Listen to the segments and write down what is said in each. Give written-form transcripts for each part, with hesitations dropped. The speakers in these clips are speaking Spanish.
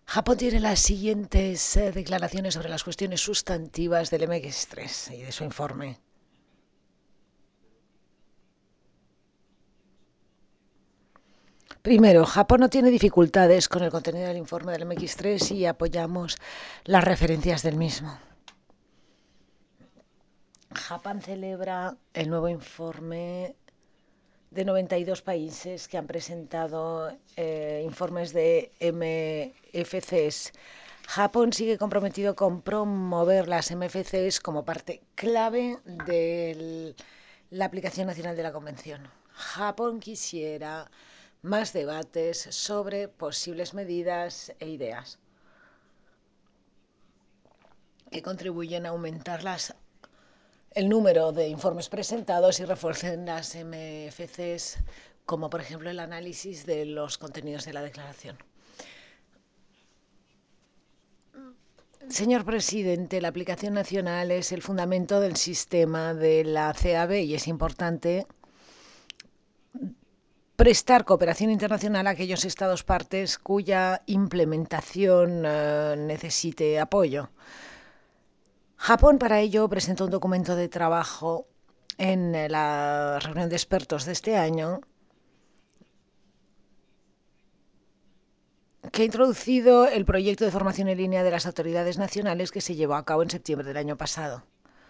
Japón tiene las siguientes declaraciones sobre las cuestiones sustantivas del MX3 y de su informe. Primero, Japón no tiene dificultades con el contenido del informe del MX3 y apoyamos las referencias del mismo. Japón celebra el nuevo informe de 92 países que han presentado informes de MFCs. Japón sigue comprometido con promover las MFCs como parte clave de la aplicación nacional de la Convención. Japón quisiera más debates sobre posibles medidas e ideas que contribuyen a aumentar el número de informes presentados y refuercen las MFCs, como por ejemplo el análisis de los contenidos de la declaración. Señor presidente, la aplicación nacional es el fundamento del sistema de la CAB y es importante prestar cooperación internacional a aquellos Estados partes cuya implementación necesite apoyo. Japón para ello presentó un documento de trabajo en la reunión de expertos de este año que ha introducido el proyecto de formación en línea de las autoridades nacionales que se llevó a cabo en septiembre del año pasado.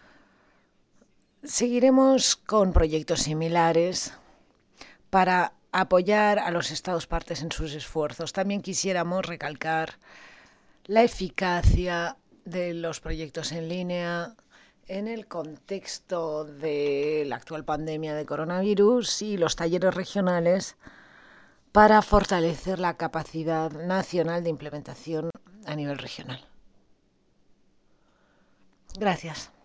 Seguiremos con proyectos similares para apoyar a los Estados partes en sus esfuerzos. También quisiéramos recalcar la eficacia de los proyectos en línea en el contexto de la actual pandemia de coronavirus y los talleres regionales para fortalecer la capacidad nacional de implementación a nivel regional. Gracias.